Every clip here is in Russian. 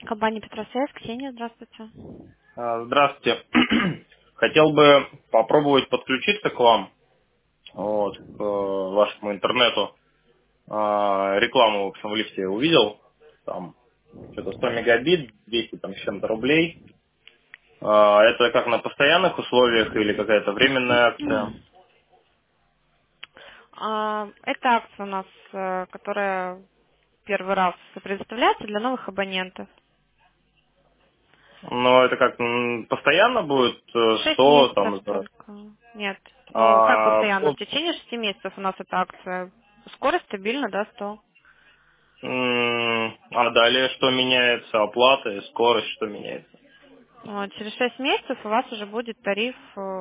Компания Петросвязь, Ксения, здравствуйте. Здравствуйте. Хотел бы попробовать подключиться к вам, вот, к вашему интернету. Рекламу, в общем, в лифте увидел. Там что-то 100 мегабит, 200 там с чем-то рублей. Это как на постоянных условиях или какая-то временная акция? Это акция у нас, которая первый раз предоставляется для новых абонентов. Но это как постоянно будет 6 100 месяцев там за... только. Нет. Как А, постоянно? В течение 6 месяцев у нас эта акция. Скорость стабильно, да, 100. а далее что меняется? Оплата и скорость что меняется? Через 6 месяцев у вас уже будет тариф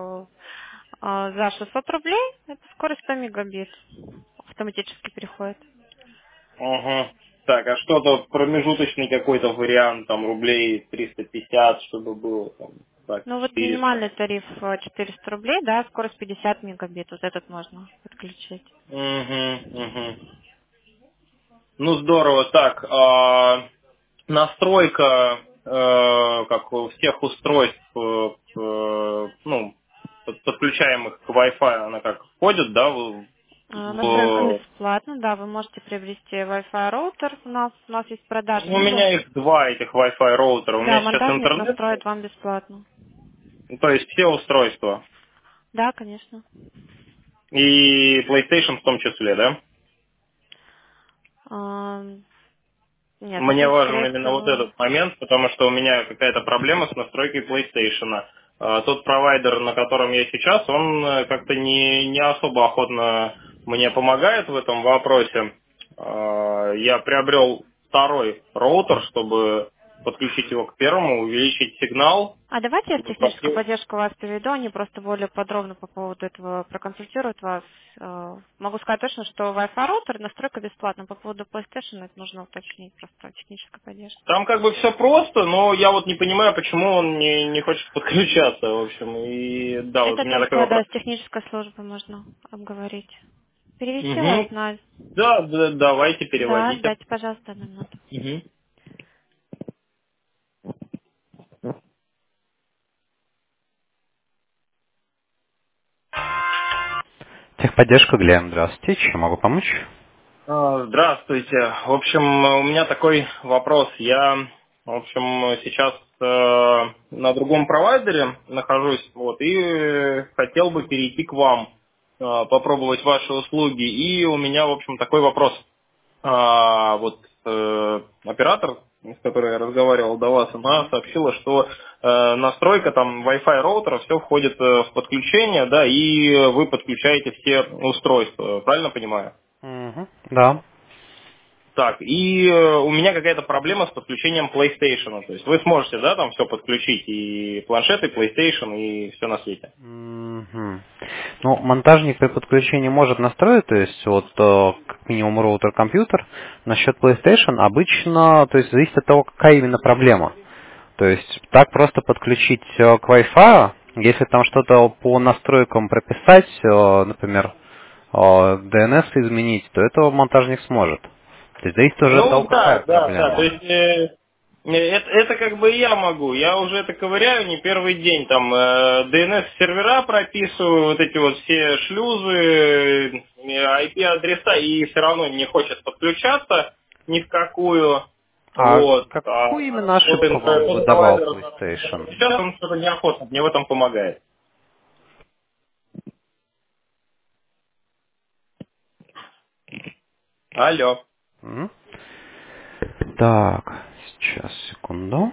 за 600 рублей. Это скорость 100 мегабит. Автоматически переходит. Ага. Так, а что-то промежуточный какой-то вариант, там рублей 350, чтобы было там, так, Ну вот 400. минимальный тариф 400 рублей, да, скорость 50 мегабит. Вот этот можно подключить. Угу, угу. Ну здорово. Так, настройка, как у всех устройств, ну, подключаемых к Wi-Fi, она как входит, да, Настройка в... бесплатна, да, вы можете приобрести Wi-Fi роутер у нас есть в продаже, У меня их два этих Wi-Fi роутера. У да, меня сейчас монтажник интернет, настроит вам бесплатно. то есть все устройства. Да, конечно. И PlayStation в том числе, да? А, Нет, Мне это, важен скорее именно вот всего... этот момент, потому что у меня какая-то проблема с настройкой PlayStation. Тот провайдер, на котором я сейчас, он как-то не особо охотно мне помогает в этом вопросе. Я приобрел второй роутер, чтобы подключить его к первому, увеличить сигнал, А давайте я в чтобы техническую пошли. поддержку вас приведу, они просто более подробно по поводу этого проконсультируют вас. Могу сказать точно, что Wi-Fi роутер, настройка бесплатна. По поводу PlayStation это нужно уточнить просто техническая поддержка. Там как бы все просто, но я вот не понимаю, почему он не хочет подключаться, в общем. И да, вот у Это меня такой только, да, вопрос. с технической службой можно обговорить. Перевести вас Угу. на... Да, да, давайте Да, переводите. дайте, пожалуйста, минуту. Угу. Техподдержка, Глеб, здравствуйте. Чем могу помочь? Здравствуйте. В общем, у меня такой вопрос. Я, в общем, сейчас на другом провайдере нахожусь, вот, и хотел бы перейти к вам, попробовать ваши услуги. И у меня, в общем, такой вопрос. Оператор, с которой я разговаривал до вас, она сообщила, что настройка там Wi-Fi роутера, все входит в подключение, да, и вы подключаете все устройства, правильно понимаю? Угу. Да. Так, и у меня какая-то проблема с подключением PlayStation, то есть вы сможете, да, там все подключить, и планшеты, PlayStation, и все на свете. Мгм. Ну, монтажник при подключении может настроить, то есть вот как минимум роутер-компьютер. Насчет PlayStation обычно, то есть зависит от того, какая именно проблема. То есть так просто подключить к Wi-Fi, если там что-то по настройкам прописать, например, DNS изменить, то этого монтажник сможет. То есть зависит уже от того, Ну какая да, да, да. То проблема. есть это как бы я могу. Я уже это ковыряю не первый день. Там DNS-сервера прописываю, вот эти вот все шлюзы, IP-адреса, и все равно не хочет подключаться ни в какую. А Вот. какую именно Тот, ошибку вам тот выдавал провайдер, PlayStation? сейчас он что-то неохотно мне в этом помогает. Алло. М? Так, сейчас, секунду.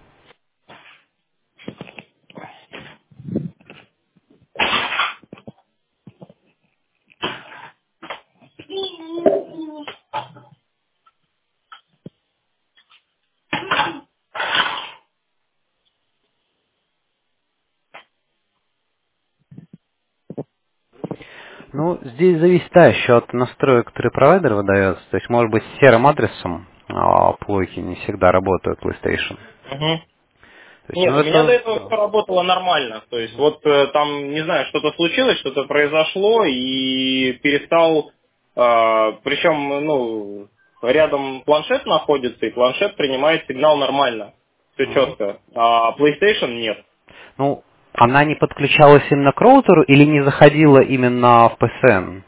Ну, здесь зависит, да, еще от настроек, которые провайдер выдается. То есть, может быть, с серым адресом плойки не всегда работают PlayStation. Мгм. То есть, Нет, ну, у меня до это... этого все работало нормально. То есть вот там, не знаю, что-то случилось, что-то произошло и перестал, причем, ну, рядом планшет находится, и планшет принимает сигнал нормально. Все Мгм. четко. А PlayStation нет. Ну, она не подключалась именно к роутеру или не заходила именно в PSN?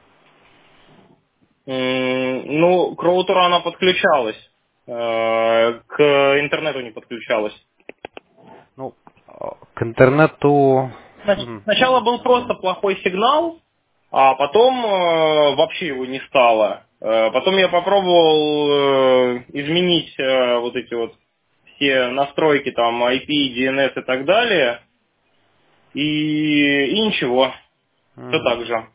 Ну, к роутеру она подключалась. К интернету не подключалась. Ну, к интернету... Сначала был просто плохой сигнал, а потом вообще его не стало. Потом я попробовал изменить вот эти вот все настройки, там IP, DNS и так далее, и ничего, все Мгм. так же.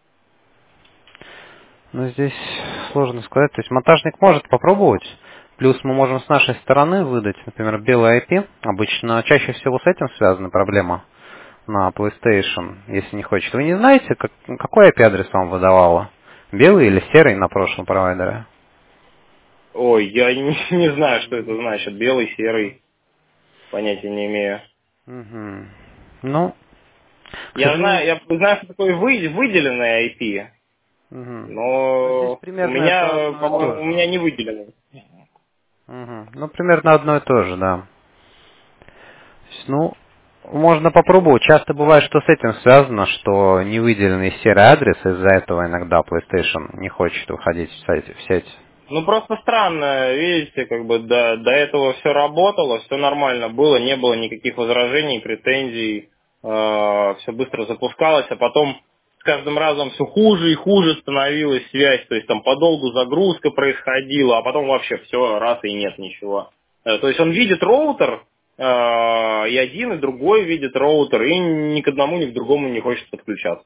Ну, здесь сложно сказать. То есть монтажник может попробовать. Плюс мы можем с нашей стороны выдать, например, белый IP. Обычно чаще всего с этим связана проблема на PlayStation, если не хочет. Вы не знаете, какой IP-адрес вам выдавала? Белый или серый на прошлом провайдере? Ой, я не знаю, что это значит. Белый, серый, понятия не имею. Мгм. Ну, к Я знаю, сожалению... что такое выделенный IP, Мгм. Ну, здесь но у примерно это меня, одно и то по-моему, у меня же. не выделенный. Мгм. Ну, примерно одно и то же, да. То есть, ну, можно попробовать. Часто бывает, что с этим связано, что не выделенный серый адрес, из-за этого иногда PlayStation не хочет выходить в сеть. Ну просто странно, видите, как бы до этого все работало, все нормально было, не было никаких возражений, претензий, все быстро запускалось, а потом с каждым разом все хуже и хуже становилась связь, то есть там подолгу загрузка происходила, а потом вообще все, раз и нет ничего. То есть он видит роутер, и один, и другой видит роутер, и ни к одному, ни к другому не хочет подключаться.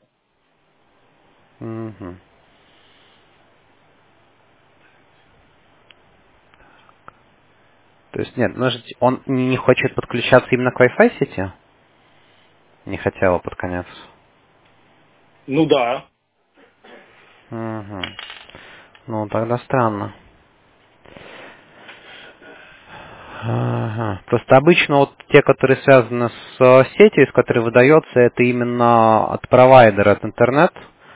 Мгм. То есть нет, может, он не хочет подключаться именно к Wi-Fi сети? Не хотела под конец. Ну да. Мгм. Ну, тогда странно. Ага. Просто обычно вот те, которые связаны с сетью, из которой выдается, это именно от провайдера, от интернет.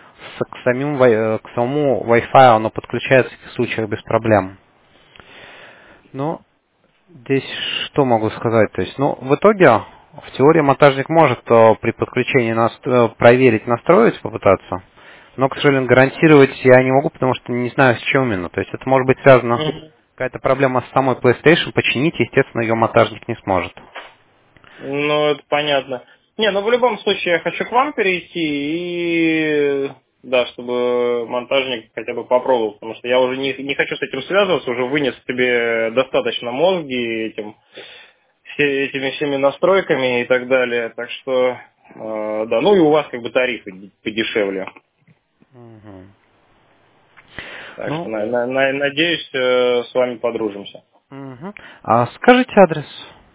К самому Wi-Fi оно подключается в таких случаях без проблем. Ну, здесь что могу сказать? То есть, ну, в итоге, в теории монтажник может при подключении проверить, настроить, попытаться. Но, к сожалению, гарантировать я не могу, потому что не знаю, с чем именно. То есть это может быть связано какая-то проблема с самой PlayStation, починить, естественно, ее монтажник не сможет. Ну, это понятно. Не, ну в любом случае я хочу к вам перейти и да, чтобы монтажник хотя бы попробовал, потому что я уже не хочу с этим связываться, уже вынес себе достаточно мозги этими всеми настройками и так далее. Так что да, ну и у вас как бы тарифы подешевле. Мгм. Так что Ну, надеюсь, с вами подружимся. мгм. А скажите адрес.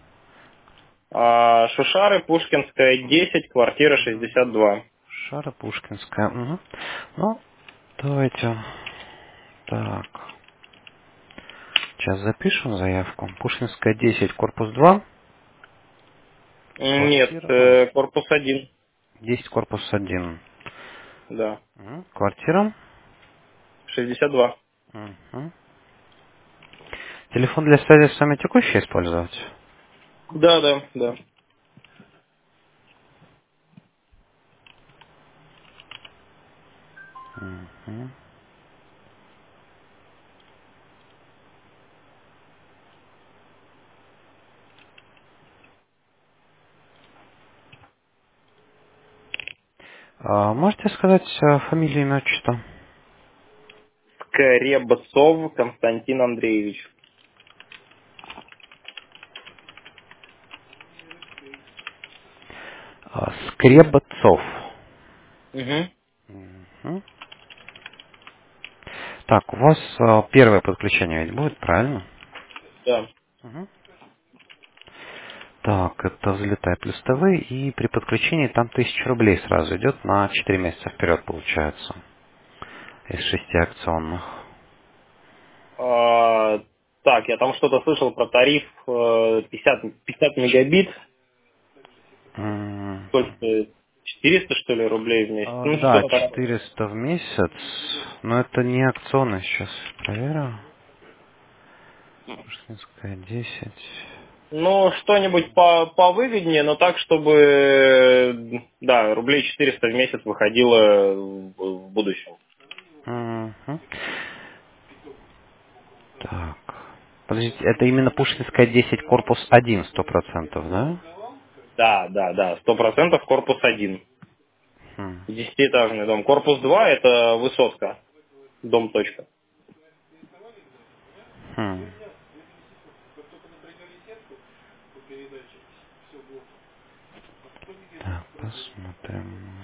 Шушары, Пушкинская, 10, квартира 62. Шара Пушкинская. Мгм. Ну, давайте. Так. Сейчас запишем заявку. Пушкинская 10, корпус 2. Нет, Квартира. Ой, корпус 1. 10, корпус 1. Да. Квартира. 62. Мгм. Телефон для связи с вами текущий использовать? Да, да, да. Мгм. Можете сказать фамилию, имя, отчество? Скребцов Константин Андреевич. Скребцов. Угу. Мгм. Так, у вас первое подключение ведь будет, правильно? Да. Мгм. Так, это взлетай плюс ТВ, и при подключении там 1000 рублей сразу идет на 4 месяца вперед, получается, из 6 акционных. А, так, я там что-то слышал про тариф 50 мегабит. М, Сколько стоит? 400, что ли, рублей в месяц? Ну, Да, что-то такое. 400 в месяц, но это не акционный, сейчас проверю. Пушкинская, 10. Ну, что-нибудь повыгоднее, но так, чтобы, да, рублей 400 в месяц выходило в будущем. Мгм. Так. Подождите, это именно Пушкинская 10, корпус 1, 100%, да? Да, да, да, 100% корпус один. Хм. Десятиэтажный дом. Корпус 2 это высотка. Дом точка. Хм. Так, посмотрим.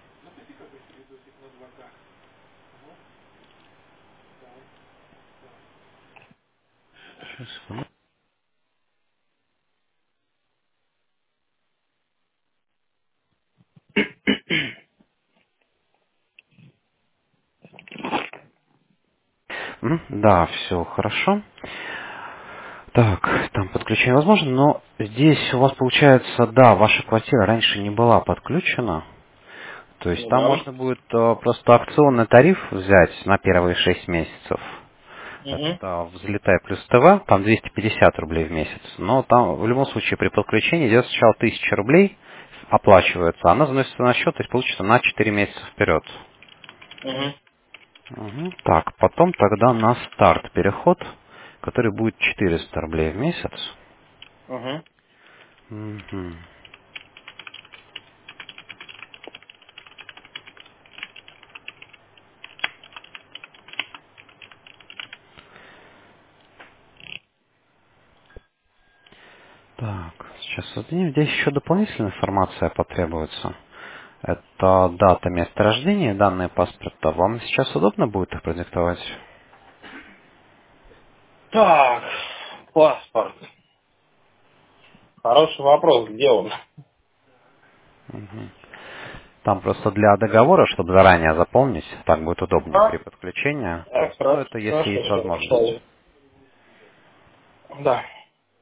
Сейчас, секунду. Да, все хорошо. Так, там подключение возможно, но здесь у вас получается, да, ваша квартира раньше не была подключена. То есть Ну там да. можно будет просто акционный тариф взять на первые 6 месяцев. Угу, Это взлетай плюс ТВ, там 250 рублей в месяц. Но там в любом случае при подключении идет сначала 1000 рублей, оплачивается, она заносится на счет, то есть получится на 4 месяца вперед. угу, Мгм. Так, потом тогда на старт переход, который будет 400 рублей в месяц. угу, Мгм. Так, сейчас создадим. Здесь еще дополнительная информация потребуется. Это дата, место рождения, данные паспорта. Вам сейчас удобно будет их продиктовать? Так, паспорт. Хороший вопрос, где он? Мгм. Там просто для договора, чтобы заранее заполнить, так будет удобнее при А? подключении. То Так, есть, ну, хорошо, это если хорошо, есть сейчас возможность. нашел. Да.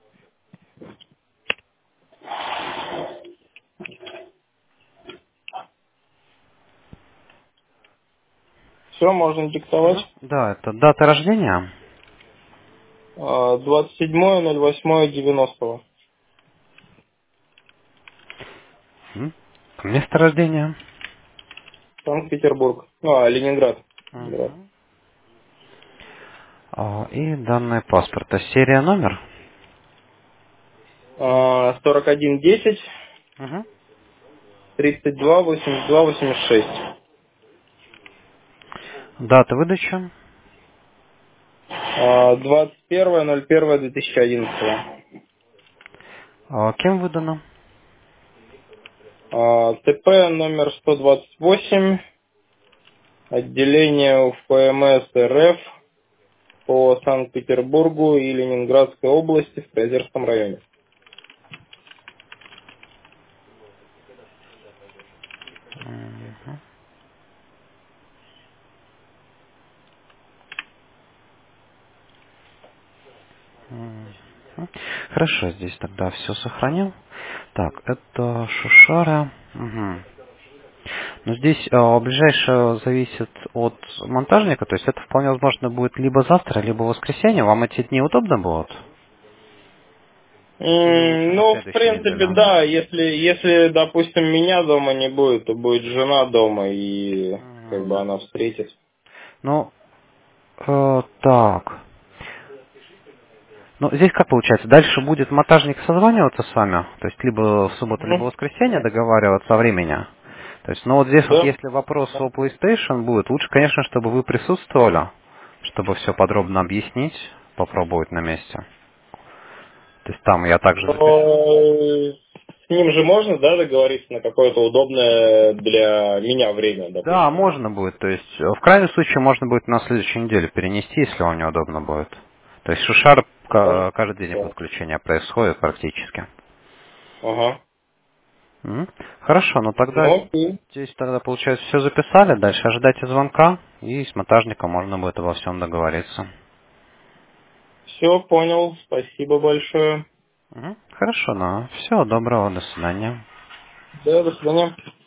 Все, можно диктовать. Мгм. Да, это дата рождения, 27.08.90. Мгм. Место рождения, Санкт-Петербург. Ленинград. Ленинград. Мгм. И данные паспорта. Серия, номер, 4110 Мгм. 32 82 86. Дата выдачи, 21.01.2011. Кем выдано, ТП номер 128. Отделение ФМС РФ по Санкт-Петербургу и Ленинградской области в Приозерском районе. Мгм. Хорошо, здесь тогда все сохранил. Так, это Шушара. Мгм. Но здесь ближайшее зависит от монтажника, то есть это вполне возможно будет либо завтра, либо в воскресенье. Вам эти дни удобно будут? Или лучше на Ну, в следующей принципе, неделе? да, если, допустим, меня дома не будет, то будет жена дома, и как Мгм. бы она встретит. Ну, так. Ну, здесь как получается? Дальше будет монтажник созваниваться с вами, то есть либо в субботу, либо в Мгм. воскресенье договариваться о времени. То есть, ну вот здесь вот Да? если вопрос о PlayStation будет, лучше, конечно, чтобы вы присутствовали, чтобы все подробно объяснить, попробовать на месте. То есть там я также запишу. Но с ним же можно, да, договориться на какое-то удобное для меня время, Да, допустим. можно будет. То есть в крайнем случае можно будет на следующей неделе перенести, если вам неудобно будет. То есть Шушар Хорошо. каждый день подключение происходит практически. Ага. Мгм. Хорошо, ну тогда Ну, окей. здесь тогда получается все записали, дальше ожидайте звонка, и с монтажником можно будет обо всем договориться. Все, понял. Спасибо большое. Мгм. Хорошо, ну всего доброго, до свидания. Да, до свидания.